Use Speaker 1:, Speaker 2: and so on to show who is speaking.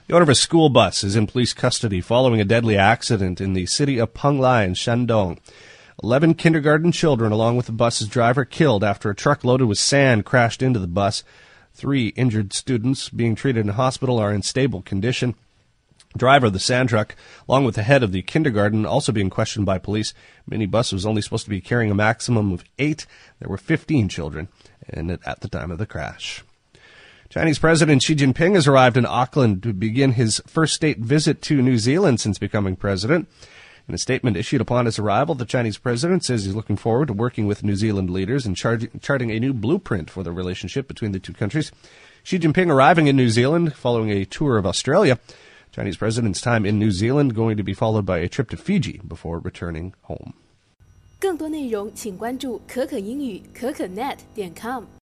Speaker 1: The owner of a school bus is in police custody following a deadly accident in the city of Penglai in Shandong. 11 kindergarten children, along with the bus's driver, killed after a truck loaded with sand crashed into the bus. 3 injured students being treated in hospital are in stable condition. Driver of the sand truck, along with the head of the kindergarten, also being questioned by police. Minibus was only supposed to be carrying a maximum of 8. There were 15 children at the time of the crash. Chinese President Xi Jinping has arrived in Auckland to begin his first state visit to New Zealand since becoming president. In a statement issued upon his arrival, the Chinese president says he's looking forward to working with New Zealand leaders and charting a new blueprint for the relationship between the two countries. Xi Jinping arriving in New Zealand following a tour of Australia. Chinese president's time in New Zealand going to be followed by a trip to Fiji before returning home.
Speaker 2: 更多内容请关注可可英语可可net.com。